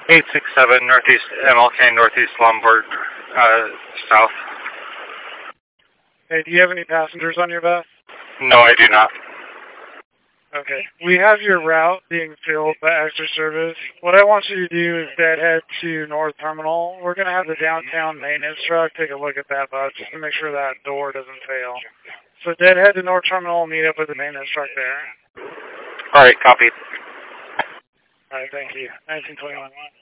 867 Northeast MLK, Northeast Lombard, south. Hey, do you have any passengers on your bus? No, I do not. Okay. We have your route being filled by extra service. What I want you to do is head to North Terminal. We're going to have the downtown maintenance truck take a look at that bus just to make sure that door doesn't fail. So head to North Terminal and meet up with the maintenance truck there. All right, copy. All right, thank you. 1921.